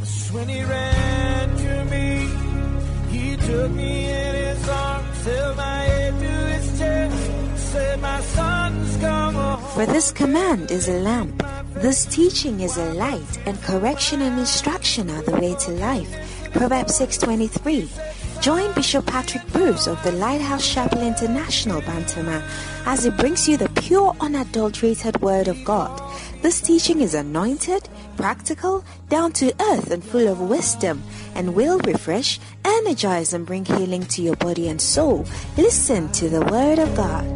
When he ran to me, he took me in his arms, held my head to his chest, said, my son's come home. For this command is a lamp, this teaching is a light, and correction and instruction are the way to life. Proverbs 6:23. Join Bishop Patrick Bruce of the Lighthouse Chapel International, Bantama, as he brings you the pure, unadulterated Word of God. This teaching is anointed, practical, down to earth, and full of wisdom, and will refresh, energize, and bring healing to your body and soul. Listen to the Word of God.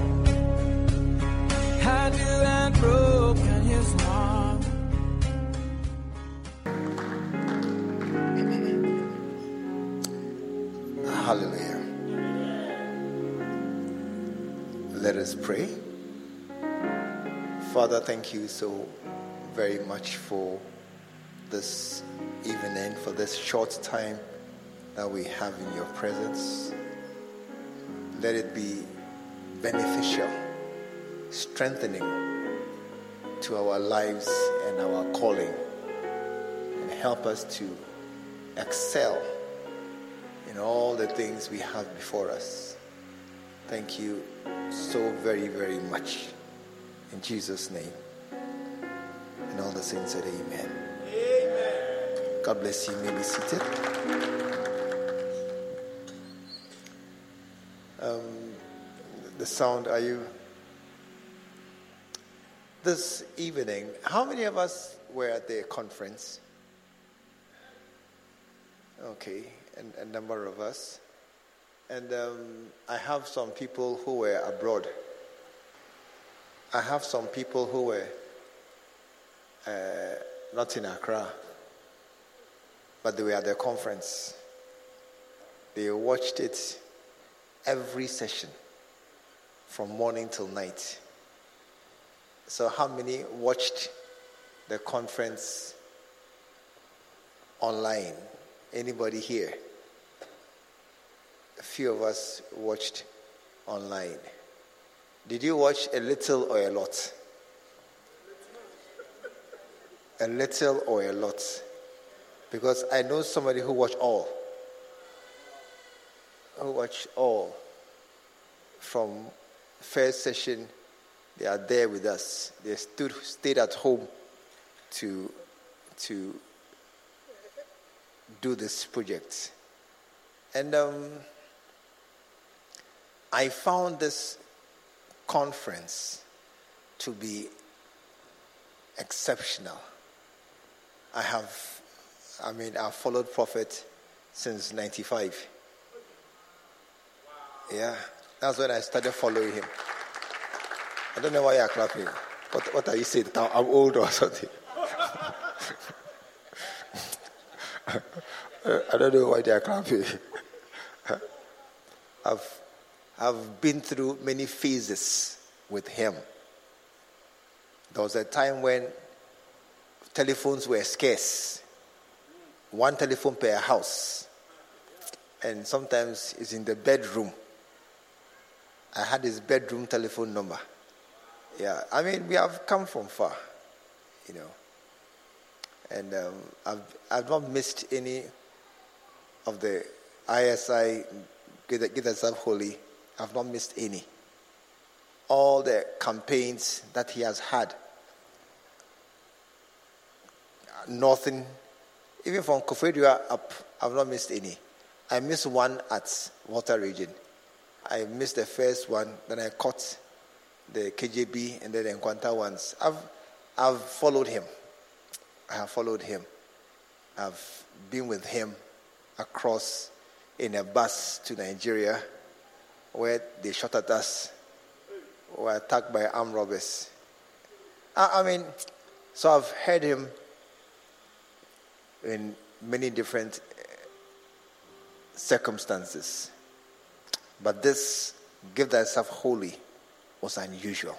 How do I broken his heart? Hallelujah. Let us pray. Father, thank you so very much for this evening, for this short time that we have in your presence. Let it be beneficial, strengthening to our lives and our calling, and help us to excel in all the things we have before us. Thank you so very, very much. In Jesus' name. And all the saints said amen. Amen. God bless you. You may be seated. The sound, are you? This evening, how many of us were at the conference? Okay, and a number of us. And I have some people who were abroad. I have some people who were not in Accra, but they were at the conference. They watched it every session from morning till night. So how many watched the conference online? Anybody here? A few of us watched online. Did you watch a little or a lot? A little or a lot? Because I know somebody who watched all. Who watched all. From first session, they are there with us. They stayed at home to do this project. And I found this conference to be exceptional. I've followed Prophet since 95. Yeah, that's when I started following him. I don't know why you're clapping. What are you saying? I'm old or something? I don't know why they are clapping. I've been through many phases with him. There was a time when telephones were scarce. One telephone per house. And sometimes it's in the bedroom. I had his bedroom telephone number. Yeah, we have come from far, And I've not missed any of the ISI, Get Yourself Holy. I've not missed any. All the campaigns that he has had. Nothing. Even from Kofedua up, I've not missed any. I missed one at Water Region. I missed the first one, then I caught the KJB and then the Nkwanta ones. I've followed him. I have followed him. I've been with him across in a bus to Nigeria where they shot at us, were attacked by armed robbers. So I've heard him in many different circumstances. But this, Give Thyself Holy, was unusual.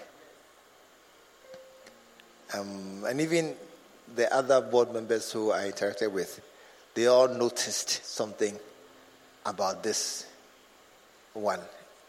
And even the other board members who I interacted with, they all noticed something about this one.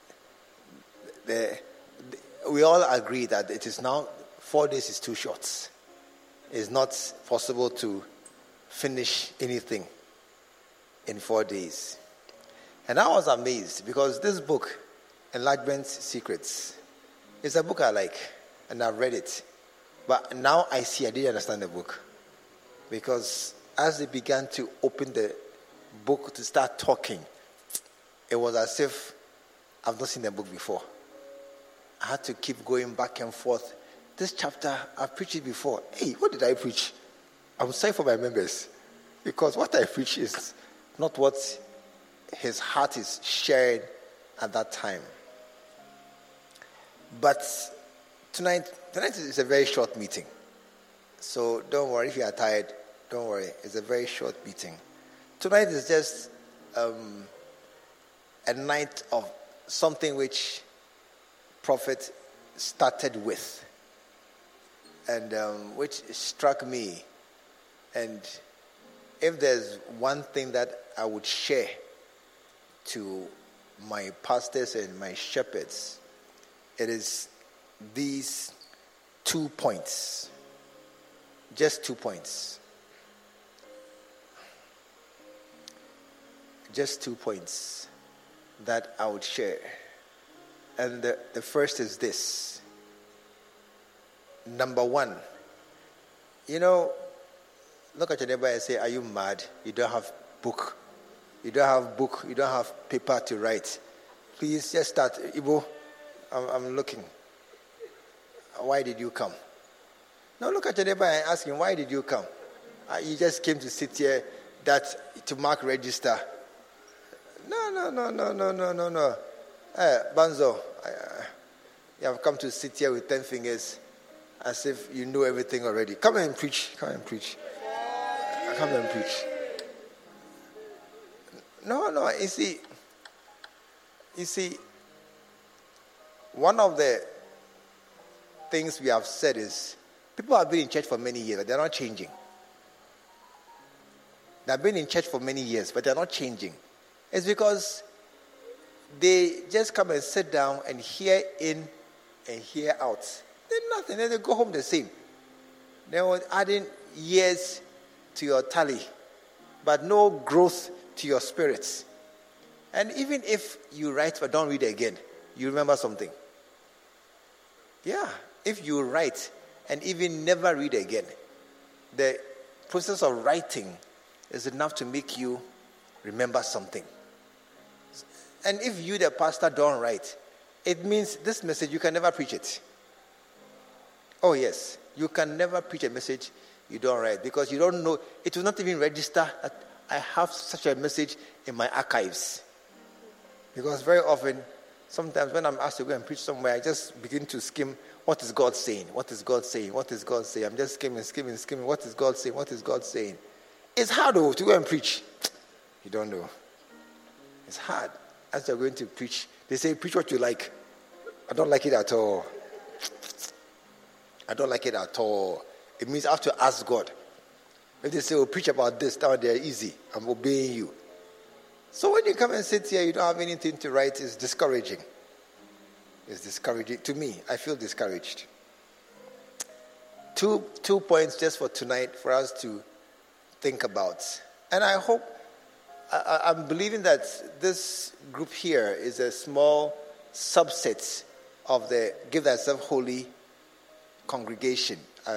We all agree that it is now 4 days is too short. It's not possible to finish anything in 4 days. And I was amazed because this book, Enlargement Secrets, is a book I like, and I've read it. But now I see I didn't understand the book. Because as they began to open the book to start talking, it was as if I've not seen the book before. I had to keep going back and forth. This chapter, I've preached it before. Hey, what did I preach? I'm sorry for my members. Because what I preach is not what his heart is sharing at that time. But tonight is a very short meeting. So don't worry if you are tired. Don't worry. It's a very short meeting. Tonight is just a night of something which Prophet started with, and which struck me. And if there's one thing that I would share to my pastors and my shepherds, it is these 2 points. Just 2 points. Just 2 points that I would share. And the first is this. Number one, look at your neighbor and say, are you mad? You don't have book. You don't have book. You don't have paper to write. Please just start. Ibo, I'm looking. Why did you come? Now look at your neighbor and ask him, why did you come? You just came to sit here to mark register. No. Banzo, you have come to sit here with 10 fingers as if you know everything already. Come and preach. Come and preach. No, you see, one of the things we have said is people have been in church for many years, but they're not changing. They've been in church for many years, but they're not changing. It's because they just come and sit down and hear in and hear out. Then nothing. Then they go home the same. They were adding years to your tally, but no growth to your spirits. And even if you write but don't read again, you remember something. Yeah, if you write and even never read again, the process of writing is enough to make you remember something. And if you, the pastor, don't write, it means this message, you can never preach it. Oh yes, you can never preach a message you don't write, because you don't know, it will not even register that I have such a message in my archives. Because very often, sometimes when I'm asked to go and preach somewhere, I just begin to skim, what is God saying? What is God saying? What is God saying? I'm just skimming. What is God saying? What is God saying? It's hard though to go and preach. You don't know. It's hard. As you're going to preach, they say, preach what you like. I don't like it at all. It means I have to ask God. If they say, oh, preach about this, down there, easy. I'm obeying you. So when you come and sit here, you don't have anything to write, it's discouraging. It's discouraging. To me, I feel discouraged. Two points just for tonight for us to think about. And I hope, I'm believing that this group here is a small subset of the Give Thyself Holy congregation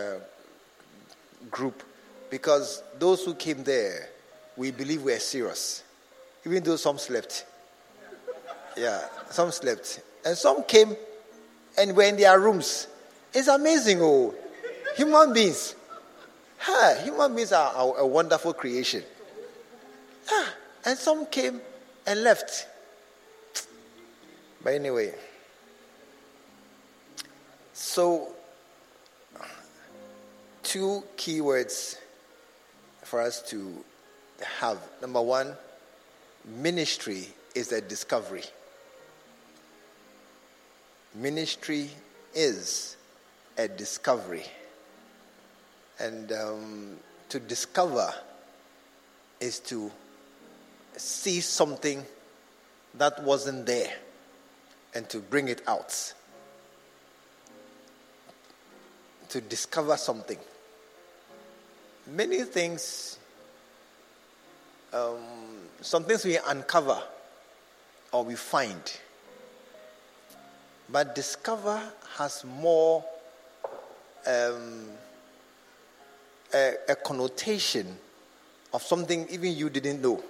group, because those who came there, we believe were serious, even though some slept. Yeah, some slept. And some came and were in their rooms. It's amazing, human beings. Human beings are a wonderful creation. And some came and left. But anyway, so 2 keywords for us to have. Number 1, ministry is a discovery. Ministry is a discovery. And to discover is to see something that wasn't there and to bring it out. To discover something. Many things some things we uncover or we find. But discover has more a connotation of something even you didn't know.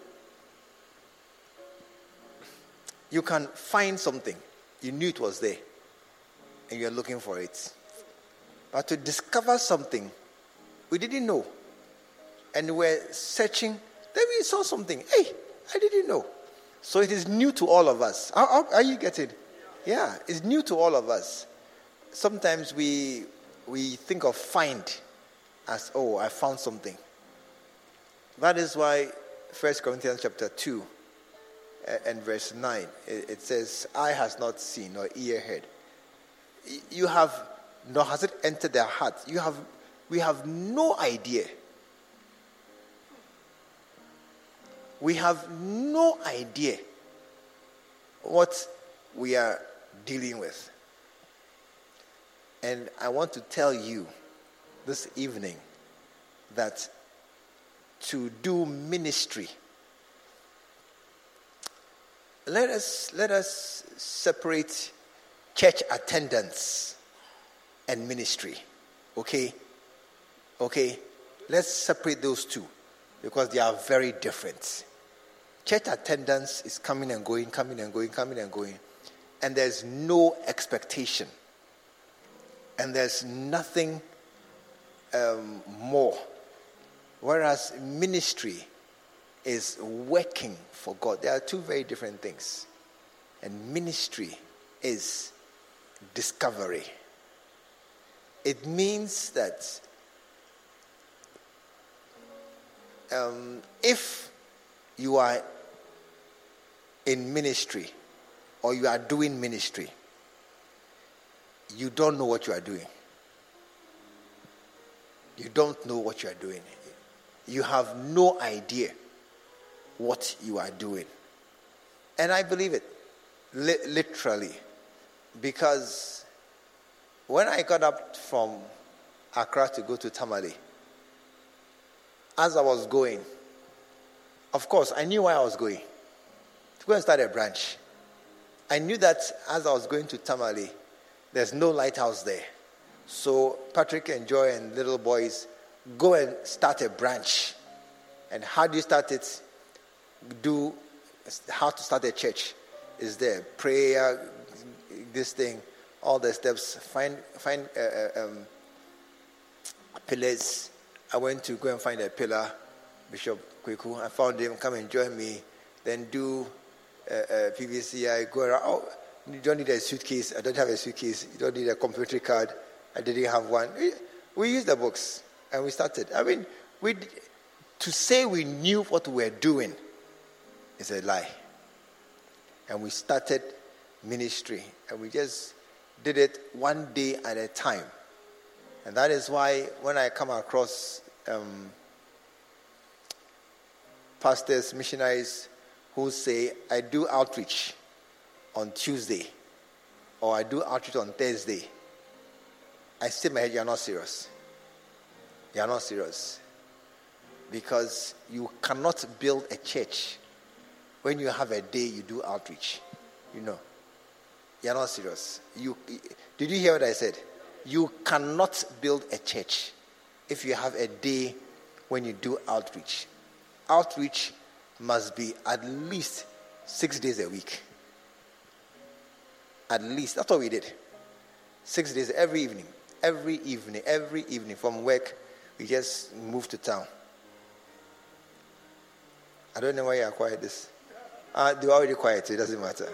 You can find something. You knew it was there. And you're looking for it. But to discover something we didn't know. And we're searching. Then we saw something. Hey, I didn't know. So it is new to all of us. Are you getting it? Yeah, it's new to all of us. Sometimes we think of find as, oh, I found something. That is why 1 Corinthians chapter 2 and verse 9, it says, eye has not seen nor ear heard. You have, nor has it entered their heart. We have no idea. We have no idea what we are dealing with. And I want to tell you this evening that to do ministry, let us separate church attendance and ministry. Okay? Let's separate those two because they are very different. Church attendance is coming and going, coming and going, coming and going. And there's no expectation. And there's nothing more. Whereas ministry is working for God. There are two very different things. And ministry is discovery. It means that if you are in ministry or you are doing ministry, you don't know what you are doing. You don't know what you are doing. You have no idea what you are doing. And I believe it, literally, because when I got up from Accra to go to Tamale, as I was going, of course, I knew why I was going. To go and start a branch. I knew that as I was going to Tamale, there's no lighthouse there. So Patrick and Joy and little boys, go and start a branch. And how do you start it? How to start a church is there. Prayer, this thing, all the steps. Find pillars. I went to go and find a pillar, Bishop Kweku. I found him, come and join me. Then do PVCI, go around. Oh, you don't need a suitcase. I don't have a suitcase. You don't need a computer card. I didn't have one. We used the books and we started. I mean, to say we knew what we were doing is a lie. And we started ministry and we just did it one day at a time. And that is why when I come across pastors, missionaries who say, I do outreach on Tuesday or I do outreach on Thursday, I say in my head, you're not serious. You're not serious. Because you cannot build a church when you have a day you do outreach. You know. You're not serious. Did you hear what I said? You cannot build a church if you have a day when you do outreach. Outreach must be at least 6 days a week. At least. That's what we did. 6 days every evening. Every evening from work, we just moved to town. I don't know why you are quiet this. They were already quiet, so it doesn't matter.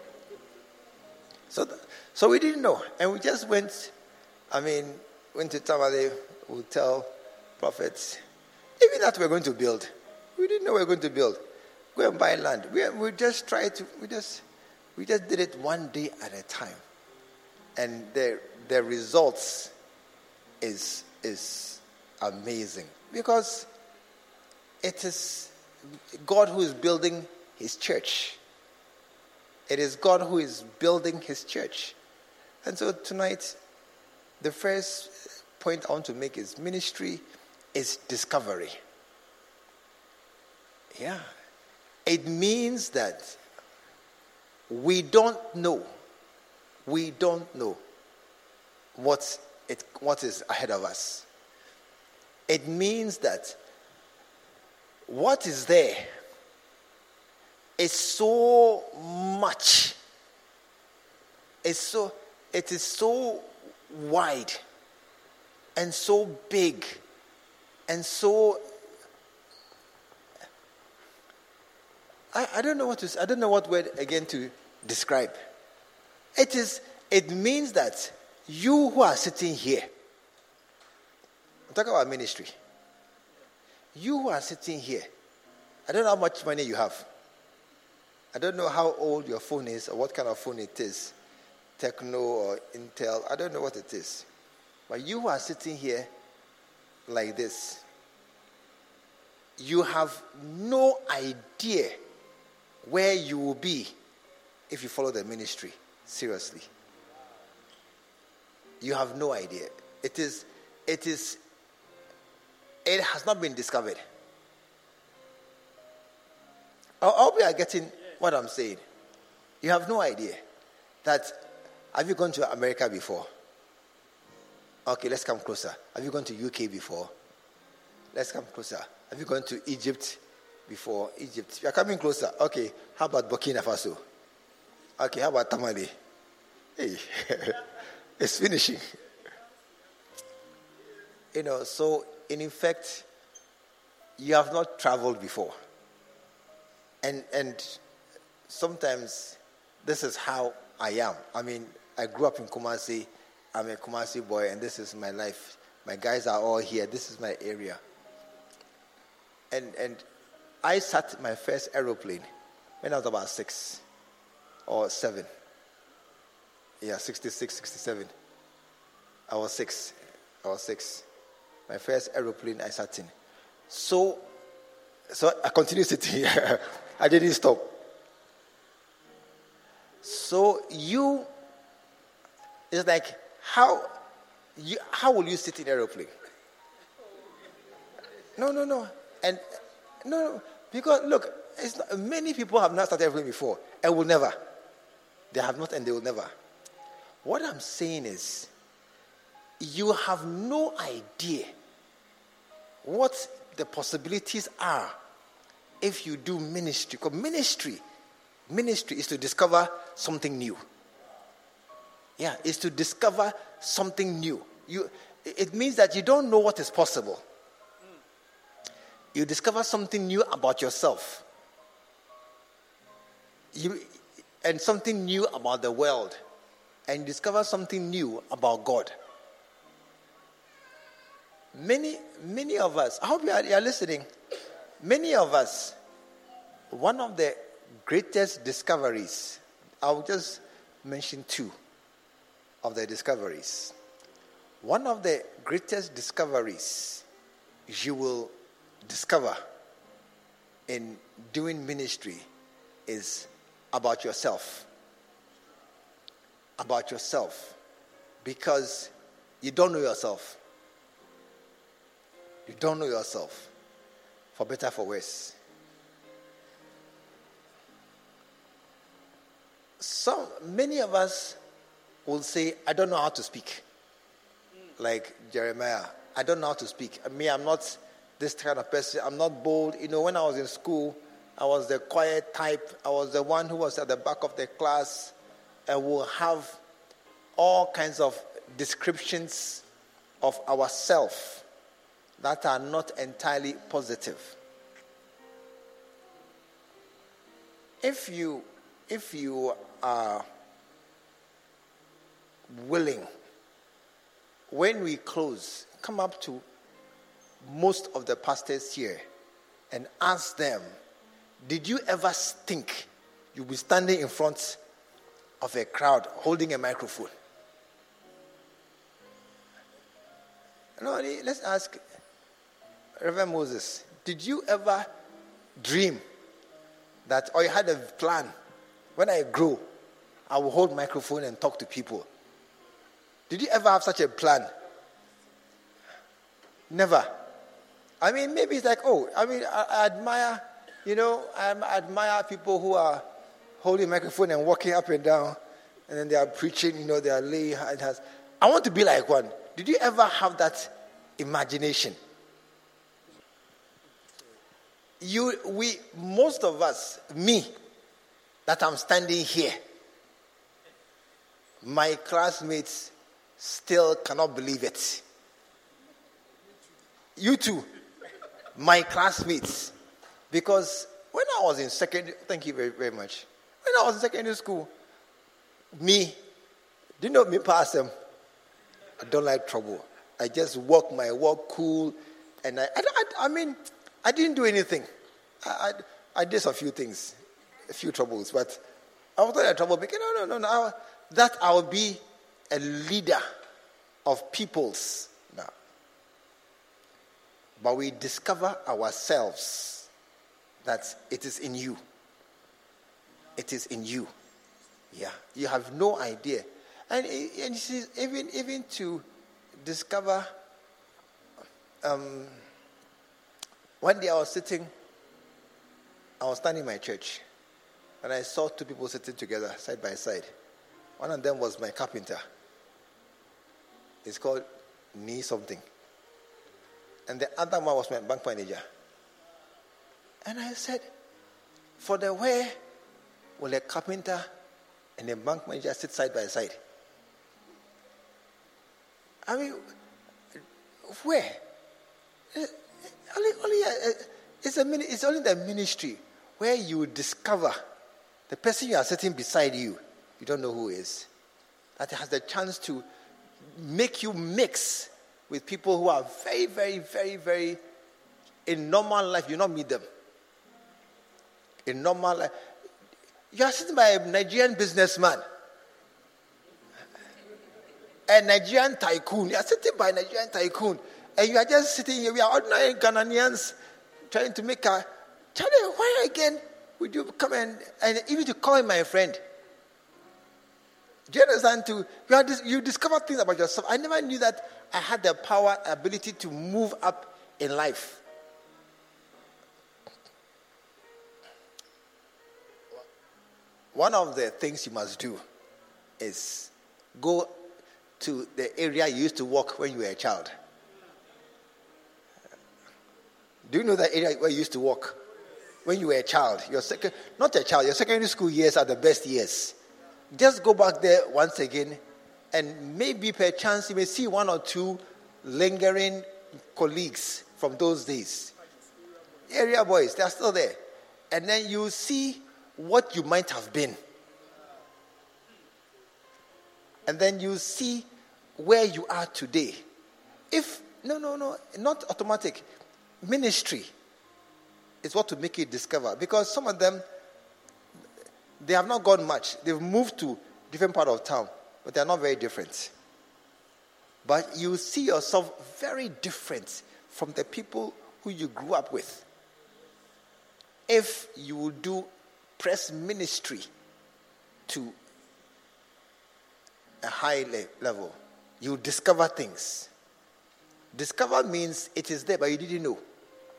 So we didn't know. And we just went to Tamale, we'll tell prophets, even that we're going to build. We didn't know we were going to build. Go and buy land. We just did it one day at a time. And the results is amazing. Because it is God who is building his church. It is God who is building his church. And so tonight, the first point I want to make is ministry is discovery. Yeah. It means that we don't know what is ahead of us. It means that what is there is so much. It is so wide and so big and so I don't know what word again to describe. It means that you who are sitting here, I'm talking about ministry. You who are sitting here, I don't know how much money you have. I don't know how old your phone is or what kind of phone it is. Techno or Intel, I don't know what it is. But you who are sitting here like this, you have no idea where you will be if you follow the ministry seriously. You have no idea. It has not been discovered. I hope you are getting what I'm saying. You have no idea that. Have you gone to America before? Okay, let's come closer. Have you gone to UK before? Let's come closer. Have you gone to Egypt before? Egypt. You are coming closer. Okay, how about Burkina Faso? Okay, how about Tamale? Hey, it's finishing. So in effect, you have not traveled before. And sometimes this is how I am. I mean, I grew up in Kumasi. I'm a Kumasi boy, and this is my life. My guys are all here. This is my area. And I sat my first aeroplane when I was about 6 or 7. Yeah, 66, 67. I was 6. My first aeroplane I sat in. So I continued sitting here. I didn't stop. So it's like, how will you sit in an aeroplane? No. And no, because look, many people have not started airplane before and will never. They have not and they will never. What I'm saying is, you have no idea what the possibilities are if you do ministry. Because ministry is to discover something new. Yeah, it's to discover something new. It means that you don't know what is possible. You discover something new about yourself. And something new about the world. And discover something new about God. Many of us, I hope you are listening. Many of us, one of the greatest discoveries, I'll just mention 2 of the discoveries. One of the greatest discoveries you will discover in doing ministry is about yourself. About yourself. Because you don't know yourself. You don't know yourself. For better, for worse. Many of us will say, I don't know how to speak. Like Jeremiah, I don't know how to speak. I'm not this kind of person. I'm not bold. When I was in school, I was the quiet type. I was the one who was at the back of the class and will have all kinds of descriptions of ourselves that are not entirely positive. If you are willing, when we close, come up to most of the pastors here and ask them, did you ever think you'll be standing in front of a crowd holding a microphone? No, let's ask Reverend Moses, did you ever dream that, or you had a plan, when I grow, I will hold microphone and talk to people? Did you ever have such a plan? Never. Maybe it's like, I admire, I admire people who are holding a microphone and walking up and down, and then they are preaching, they are laying hands. I want to be like one. Did you ever have that imagination? Most of us, me, that I'm standing here, my classmates still cannot believe it. You too, my classmates. Because when I was in thank you very, very much. When I was in secondary school, me, do you know me past them? I don't like trouble. I just walk my walk cool, and I didn't do anything. I did a few things, a few troubles, but I was not in trouble because no. That I will be a leader of peoples now. But we discover ourselves that it is in you. It is in you. Yeah, you have no idea, and you see, even to discover. One day I was standing in my church, and I saw two people sitting together side by side. One of them was my carpenter. It's called Nee something. And the other one was my bank manager. And I said, for the where will a carpenter and a bank manager sit side by side? I mean, where? It's only the ministry where you discover the person you are sitting beside you. You don't know who is. That has the chance to make you mix with people who are very, very, very, very, in normal life, you don't meet them. In normal life, you are sitting by a Nigerian businessman, a Nigerian tycoon. You are sitting by a Nigerian tycoon, and you are just sitting here. We are ordinary Ghanaians trying to make a... Charlie, why again would you come and even to call him my friend? Do you understand? You discover things about yourself. I never knew that I had the ability to move up in life. One of the things you must do is go to the area you used to walk when you were a child. Do you know that area where you used to walk when you were a child? Your secondary school years are the best years. Just go back there once again, and maybe perchance you may see one or two lingering colleagues from those days. Area boys, they are still there. And then you see what you might have been. And then you see where you are today. Not automatic. Ministry is what to make you discover. Because some of them, they have not gone much. They've moved to different part of town, but they are not very different. But you see yourself very different from the people who you grew up with. If you will do press ministry to a high level, you discover things. Discover means it is there, but you didn't know.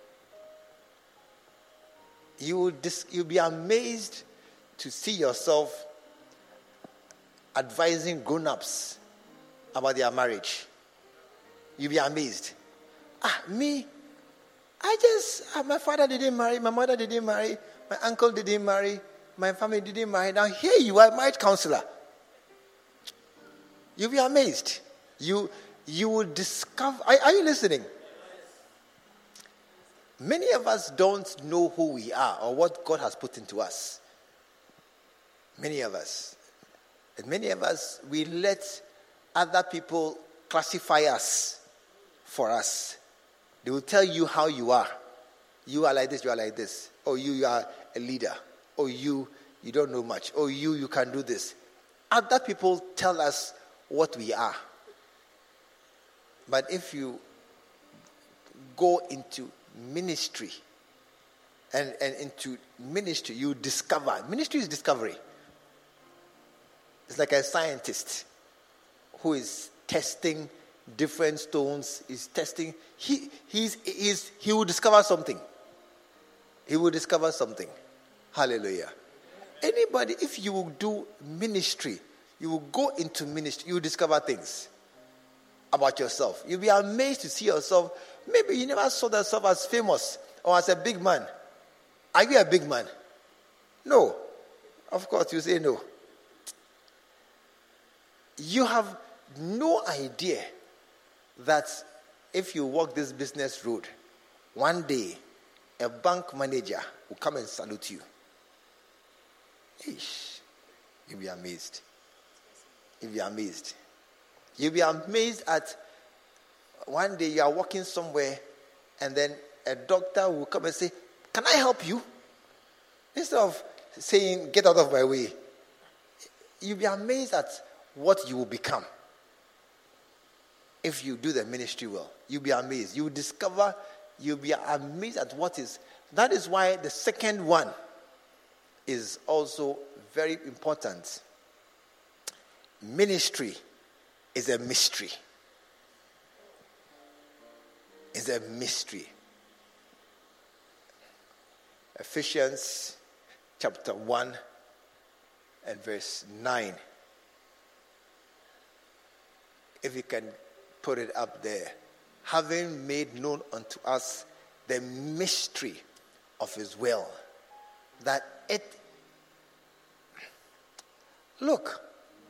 You'll be amazed to see yourself advising grown-ups about their marriage. You'll be amazed. Me, my father didn't marry, my mother didn't marry, my uncle didn't marry, my family didn't marry. Now here you are, marriage counselor. You'll be amazed. You will discover. Are you listening? Many of us don't know who we are or what God has put into us. Many of us. And many of us, we let other people classify us for us. They will tell you how you are. You are like this, you are like this. Or you are a leader. Or you don't know much. Or you can do this. Other people tell us what we are. But if you go into ministry and into ministry, you discover. Ministry is discovery. It's like a scientist who is testing different stones. Is testing. He will discover something. he will discover something. Hallelujah. Anybody, if you will do ministry, you will go into ministry, you will discover things about yourself. You'll be amazed to see yourself. Maybe you never saw yourself as famous or as a big man. Are you a big man? No. Of course, you say no. You have no idea that if you walk this business road, one day a bank manager will come and salute you. Eesh. You'll be amazed. You'll be amazed. You'll be amazed at one day you are walking somewhere and then a doctor will come and say, "Can I help you?" Instead of saying, "Get out of my way." You'll be amazed at what you will become. If you do the ministry well, you'll be amazed. You'll discover, you'll be amazed at what is. That is why the second one is also very important. Ministry is a mystery. It's a mystery. Ephesians chapter 1 and verse 9. If you can put it up there. Having made known unto us the mystery of his will. That it... Look.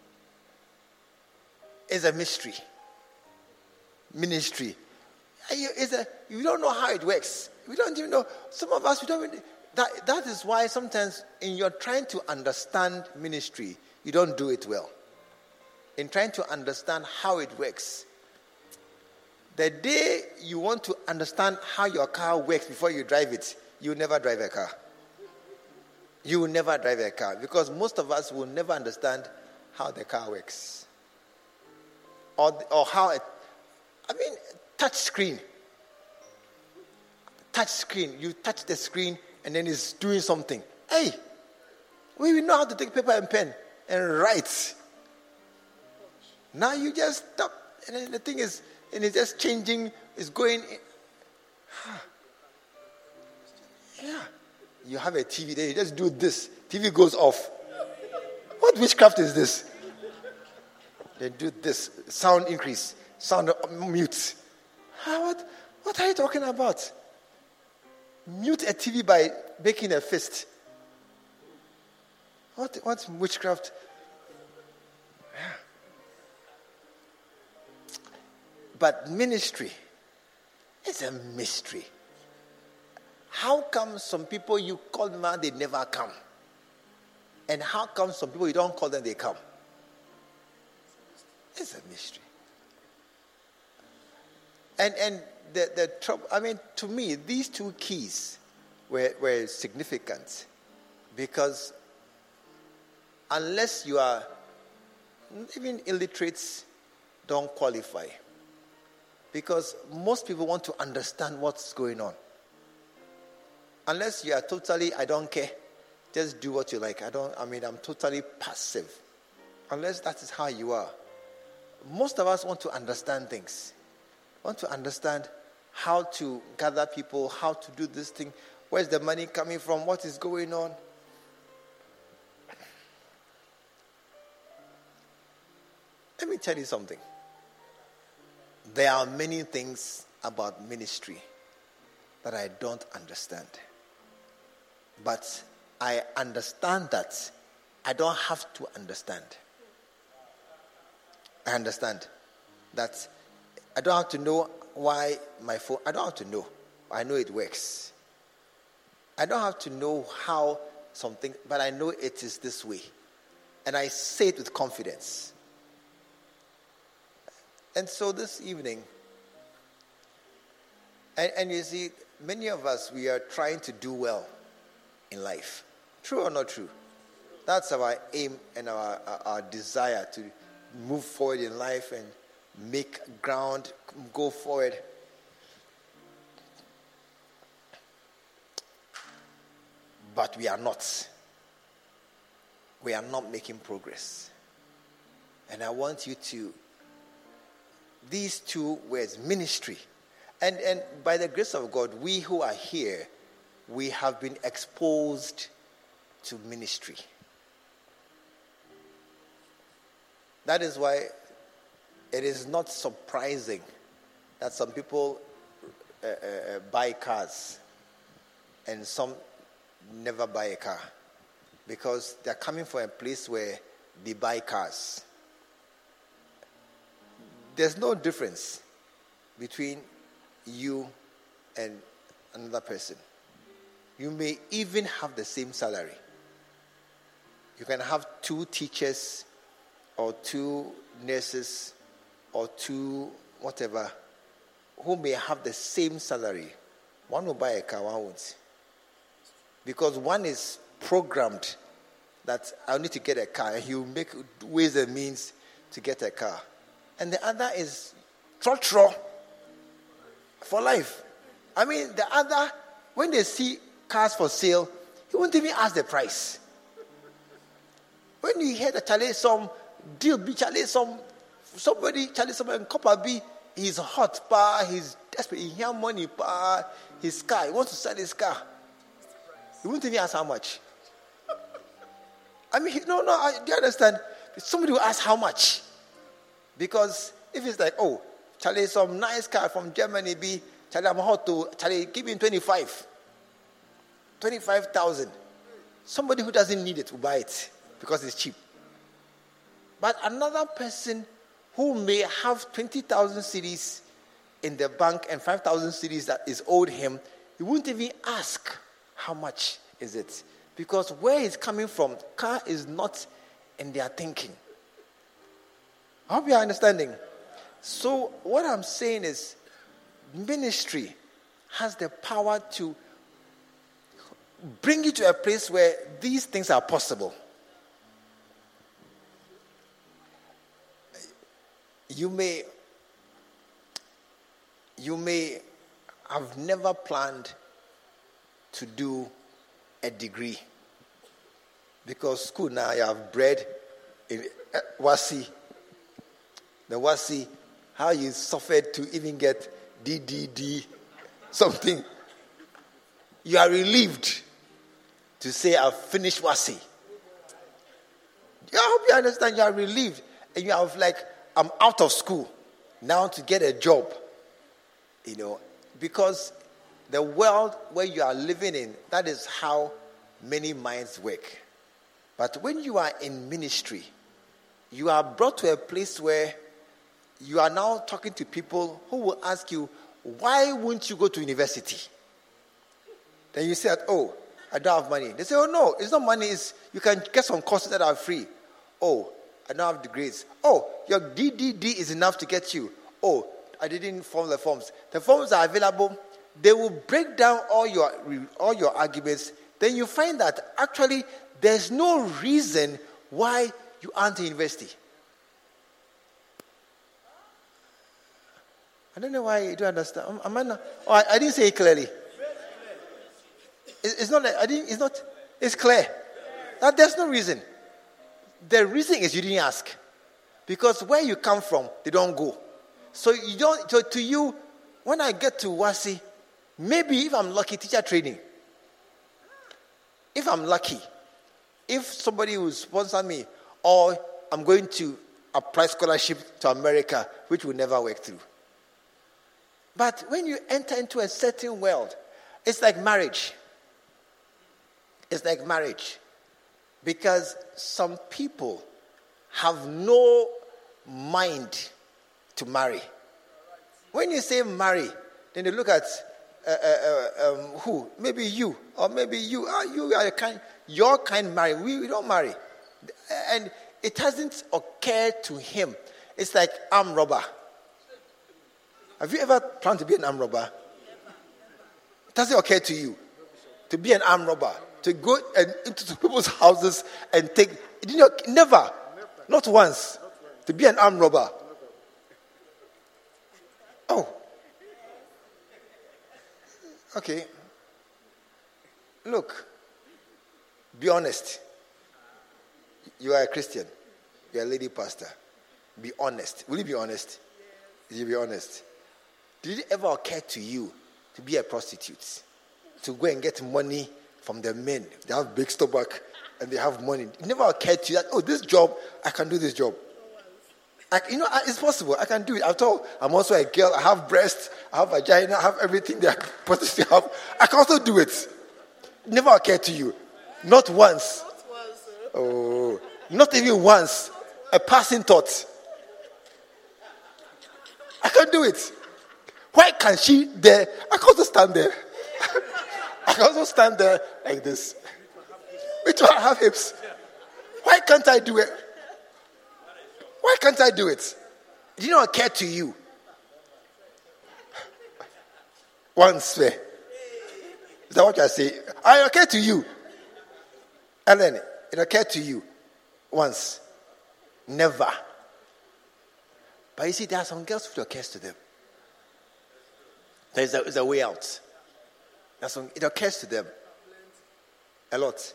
Is a mystery. Ministry. You don't know how it works. We don't even know. Some of us, we don't even... That is why sometimes in your trying to understand ministry, you don't do it well. In trying to understand how it works. The day you want to understand how your car works before you drive it, you will never drive a car. You will never drive a car because most of us will never understand how the car works. Or how it... touch screen. Touch screen. You touch the screen and then it's doing something. Hey, we know how to take paper and pen and write. Now you just stop, and then the thing is, and it's just changing, it's going. Yeah. You have a TV, then you just do this. TV goes off. What witchcraft is this? Then do this. Sound increase. Sound mute. What are you talking about? Mute a TV by making a fist. What's witchcraft? Yeah. But ministry is a mystery. How come some people you call them out, they never come? And how come some people you don't call them, they come? It's a mystery. And the trouble, to me, these two keys were significant because unless you are, even illiterates don't qualify. Because most people want to understand what's going on. Unless you are totally, I don't care, just do what you like. I'm totally passive. Unless that is how you are. Most of us want to understand things. Want to understand how to gather people, how to do this thing. Where's the money coming from? What is going on? Let me tell you something. There are many things about ministry that I don't understand. But I understand that I don't have to understand. I understand that I don't have to know why my phone... I don't have to know. I know it works. I don't have to know how something... But I know it is this way. And I say it with confidence. And so this evening... And you see, many of us, we are trying to do well in life. True or not true? That's our aim and our desire to move forward in life and make ground, go forward. But we are not. We are not making progress. And I want you to, these two words, ministry. And by the grace of God, we who are here, we have been exposed to ministry. That is why it is not surprising that some people buy cars and some never buy a car, because they're coming from a place where they buy cars. There's no difference between you and another person. You may even have the same salary. You can have 2 teachers or 2 nurses or 2 whatever who may have the same salary. One will buy a car, one won't. Because one is programmed that I need to get a car, and he will make ways and means to get a car. And the other is trotro for life. I mean, the other, when they see cars for sale, he won't even ask the price. When you hear the Charlie, some deal be Charlie, somebody Charlie, some copper B, he's hot, pa, he's desperate, he has money, pa, his car, he wants to sell his car. He won't even ask how much. I mean, no, do you understand? Somebody will ask how much. Because if it's like, oh, Charlie, some nice car from Germany, be Charlie, I'm hot to Charlie, give me 25,000. Somebody who doesn't need it will buy it because it's cheap. But another person who may have 20,000 cedis in the bank and 5,000 cedis that is owed him, he won't even ask how much is it, because where it's coming from, car is not in their thinking. I hope you are understanding. So what I'm saying is, ministry has the power to bring you to a place where these things are possible. You may have never planned to do a degree, because school now you have bread in WASSCE. The WASSCE, how you suffered to even get DDD something. You are relieved to say, I've finished WASSCE. I hope you understand. You are relieved. And you are like, I'm out of school now to get a job. Because the world where you are living in, that is how many minds work. But when you are in ministry, you are brought to a place where you are now talking to people who will ask you, why won't you go to university? Then you say, oh, I don't have money. They say, oh no, it's not money, it's you can get some courses that are free. Oh, I don't have the grades. Oh, your DDD is enough to get you. Oh, I didn't form the forms. The forms are available. They will break down all your arguments. Then you find that actually there's no reason why you aren't in university. I don't know why you don't understand. I didn't say it clearly. It's not. It's not. It's clear. That there's no reason. The reason is you didn't ask, because where you come from, they don't go. So you don't. So to you, when I get to WASSCE, maybe if I'm lucky, teacher training. If I'm lucky, if somebody will sponsor me, or I'm going to apply scholarship to America, which will never work through. But when you enter into a certain world, it's like marriage. It's like marriage. Because some people have no mind to marry. When you say marry, then they look at who? Maybe you, or maybe you. You are your kind marry. We don't marry. And it hasn't occurred to him. It's like armed robber. Have you ever planned to be an armed robber? It doesn't occur to you to be an armed robber, to go into people's houses and take. Never, not once, to be an armed robber. Oh, okay. Look, be honest. You are a Christian. You are a lady pastor. Be honest. Will you be honest? Will you be honest? Did it ever occur to you to be a prostitute? to go and get money from the men. They have big stomach and they have money. It never occurred to you that, oh, this job, I can do this job. It's possible. I can do it. After all, I'm also a girl. I have breasts. I have vagina. I have everything they are supposed to have. I can also do it. It never occurred to you. Not once. Oh, not even once. A passing thought. I can do it. Why can't she there? I can also stand there. I can also stand there like this. Me too, I have hips. Why can't I do it? Why can't I do it? It did not occur to you. Once. Is that what I say? It occurred to you. Ellen, it occurred to you. Once. Never. But you see, there are some girls who it occurs to them. There's a way out. It occurs to them. A lot.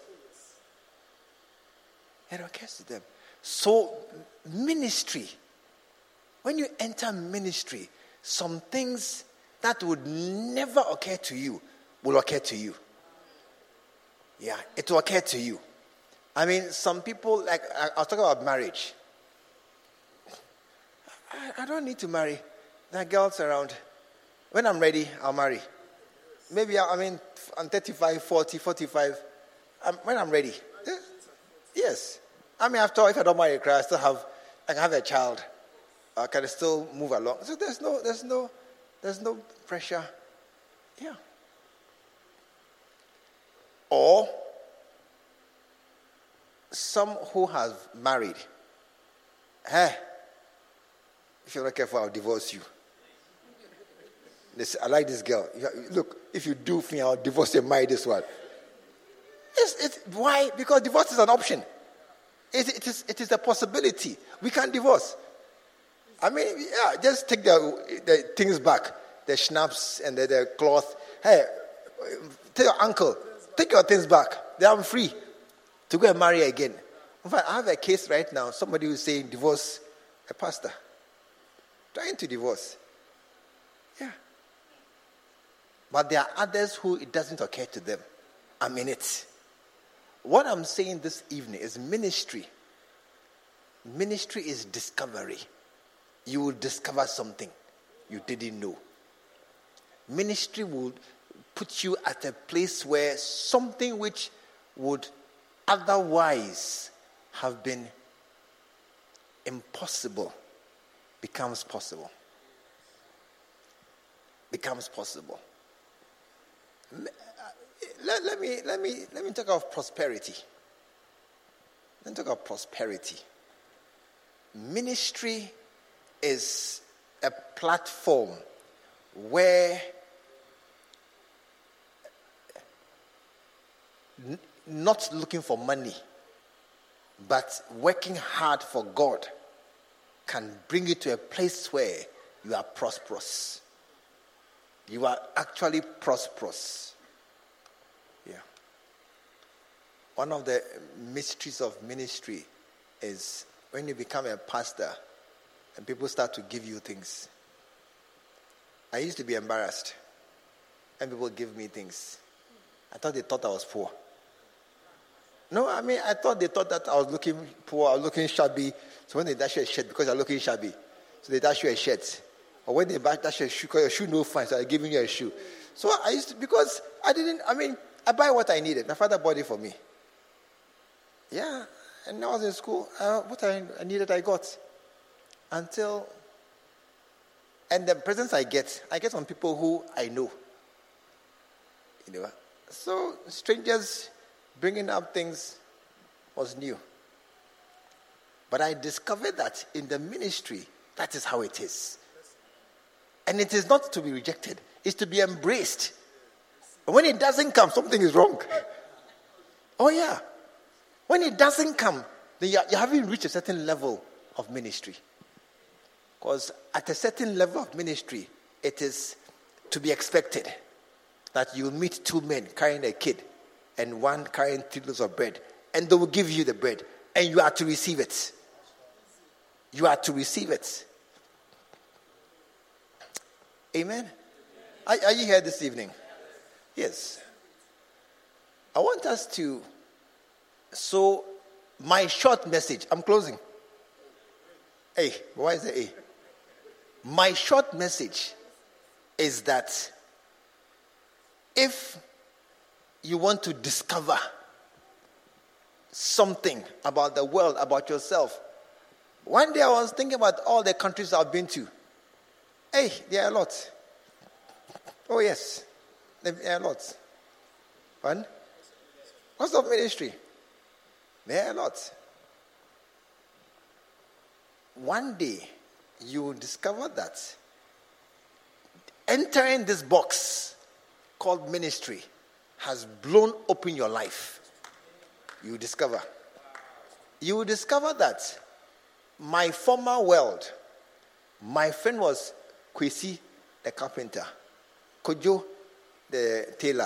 It occurs to them. So, ministry. When you enter ministry, some things that would never occur to you will occur to you. Yeah, it will occur to you. I mean, some people, like, I'll talk about marriage. I don't need to marry. There are girls around. When I'm ready, I'll marry. Maybe, I'm 35, 40, 45. When I'm ready. Yes. After all, if I don't marry a girl, I can have a child. I can still move along. So there's no pressure. Yeah. Or some who have married. If you're not careful, I'll divorce you. They say, I like this girl. Look, if you do for me, I'll divorce you and marry this one. Why? Because divorce is an option. It is a possibility. We can divorce. Just take the things back. The schnapps and the cloth. Hey, tell your uncle, take your things back. Then I'm free to go and marry again. In fact, I have a case right now. Somebody who is saying divorce a pastor. Trying to divorce. Yeah. But there are others who it doesn't occur to them. I'm in it. What I'm saying this evening is ministry. Ministry is discovery. You will discover something you didn't know. Ministry will put you at a place where something which would otherwise have been impossible becomes possible. Becomes possible. Let me talk of prosperity. Let me talk of prosperity. Ministry is a platform where not looking for money, but working hard for God can bring you to a place where you are prosperous. You are actually prosperous. Yeah. One of the mysteries of ministry is when you become a pastor and people start to give you things. I used to be embarrassed when people give me things. I thought they thought I was poor. No, I thought they thought that I was looking poor, I was looking shabby. So when they dash you a shirt, because you're looking shabby, so they dash you a shirt. Or when they dash you a shoe, because your shoe no fine, so they're giving you a shoe. So I used to, because I buy what I needed. My father bought it for me. Yeah, and when I was in school, what I needed, I got. And the presents I get from people who I know. So strangers bringing up things was new. But I discovered that in the ministry, that is how it is. And it is not to be rejected. It's to be embraced. And when it doesn't come, something is wrong. Oh yeah. When it doesn't come, then you haven't reached a certain level of ministry. Because at a certain level of ministry, it is to be expected that you'll meet two men carrying a kid and one carrying 3 loaves of bread. And they will give you the bread. And you are to receive it. You are to receive it. Amen? Are you here this evening? Yes. I want us to, so my short message, I'm closing. Hey, why is the A? My short message is that if you want to discover something about the world, about yourself, one day I was thinking about all the countries I've been to. Hey, there are a lot. Oh yes, there are a lot. One? What's of ministry? There are a lot. One day, you will discover that entering this box called ministry has blown open your life. You will discover that my former world, my friend was Kwesi, the carpenter, Kojo, the tailor,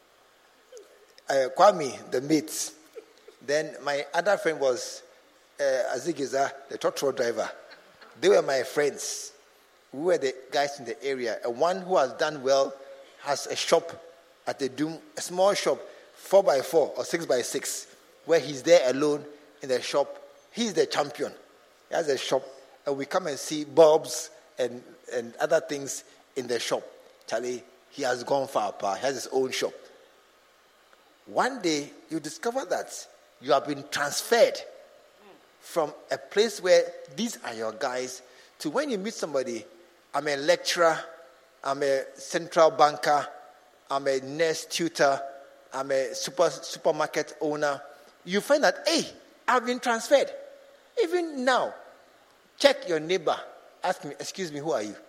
Kwame, the mate. Then my other friend was Azigiza, the trotro driver. They were my friends. We were the guys in the area. And one who has done well has a shop at the Doom, a small shop, 4x4 or 6x6, where he's there alone in the shop. He's the champion. He has a shop, and we come and see bulbs and other things in the shop. Charlie, he has gone far apart. He has his own shop. One day, you discover that you have been transferred from a place where these are your guys to when you meet somebody, I'm a lecturer, I'm a central banker, I'm a nurse tutor, I'm a supermarket owner. You find that, hey, I've been transferred. Even now, check your neighbor. Ask me, excuse me, who are you?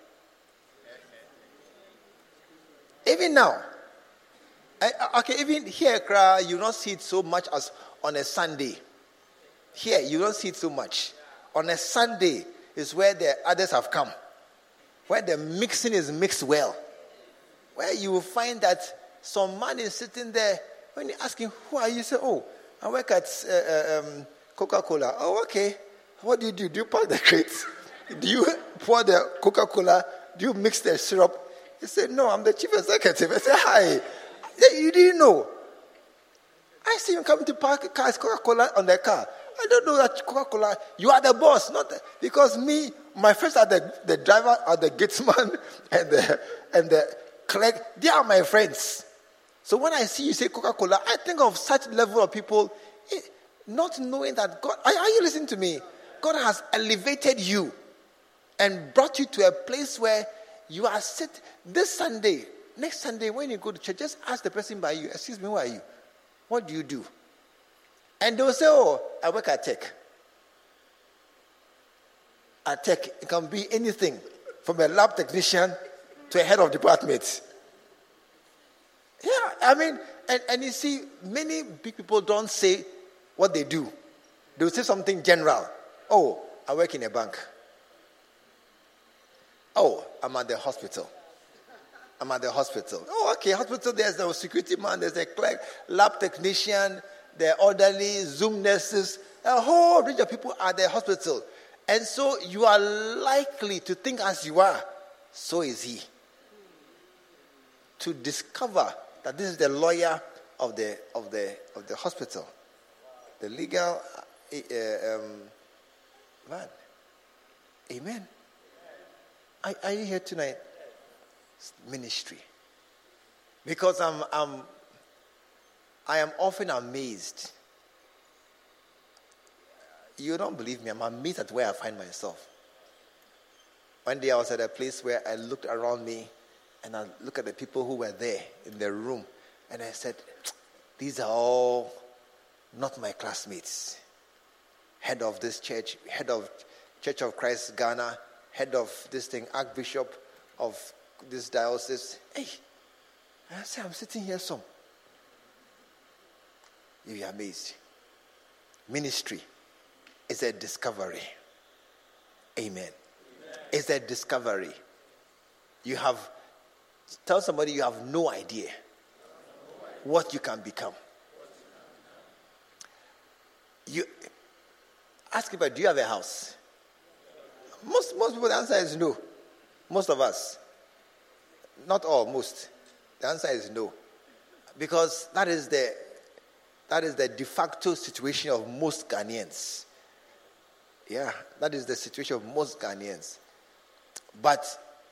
Even now. Okay, even here, you don't see it so much as on a Sunday. Here, you don't see it so much. On a Sunday is where the others have come. Where the mixing is mixed well. Where you will find that some man is sitting there. When you ask him, who are you? You say, oh, I work at Coca-Cola. Oh, okay. What do you do? Do you pack the crates? Do you pour the Coca-Cola? Do you mix the syrup? He said, no, I'm the chief executive. I said, hi. You didn't know. I see him coming to park cars, Coca-Cola on the car. I don't know that Coca-Cola, you are the boss, not the, because me, my friends are the driver, are the gatesman, and the clerk. They are my friends. So when I see you say Coca-Cola, I think of such level of people, not knowing that God, are you listening to me? God has elevated you and brought you to a place where you are sit. This Sunday, next Sunday, when you go to church, just ask the person by you, excuse me, who are you? What do you do? And they will say, oh, I work at tech. At tech, it can be anything from a lab technician to a head of department. Yeah, I mean, and you see, many big people don't say what they do. They will say something general. Oh, I work in a bank. Oh, I'm at the hospital. I'm at the hospital. Oh, okay, hospital, there's the security man, there's a clerk, lab technician, the orderly, Zoom nurses, a whole range of people at the hospital. And so you are likely to think as you are, so is he. To discover that this is the lawyer of the hospital. The legal man. Amen. Are you here tonight? Ministry. Because I am often amazed. You don't believe me, I'm amazed at where I find myself. One day I was at a place where I looked around me and I looked at the people who were there in the room and I said, these are all not my classmates. Head of this church, head of Church of Christ Ghana, head of this thing, Archbishop of this diocese. Hey, I say, I'm sitting here some. You'll be amazed. Ministry is a discovery. Amen. It's a discovery. Tell somebody you have no idea what you can become. You ask people, do you have a house? Most people, the answer is no. Most of us. Not all, most. The answer is no. Because that is the That is the de facto situation of most Ghanaians. Yeah, that is the situation of most Ghanaians. But